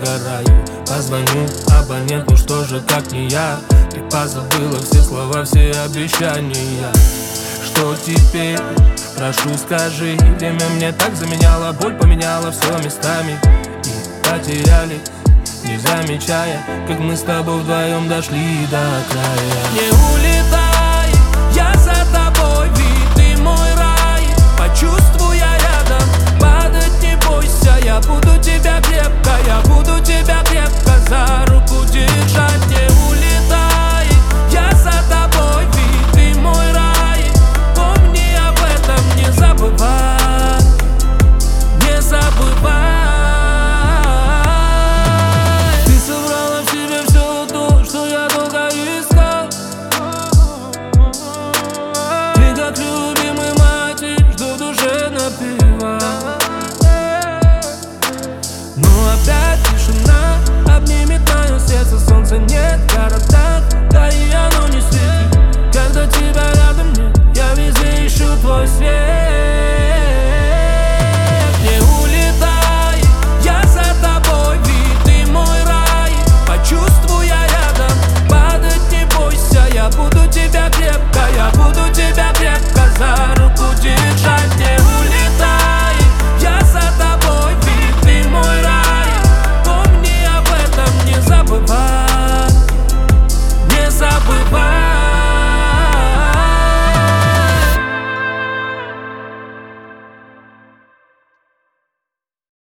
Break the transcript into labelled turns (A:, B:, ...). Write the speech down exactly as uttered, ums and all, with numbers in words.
A: догораю. Позвоню абоненту, что же как не я. Ты позабыла все слова, все обещания. Что теперь? Прошу, скажи. Время мне так заменяло, боль поменяла все местами. И потеряли, не замечая, как мы с тобой вдвоем дошли до края.
B: Не улетай, я за тобой, ведь ты мой рай. Почувствуй, я рядом, падать не бойся, я буду тебя крепко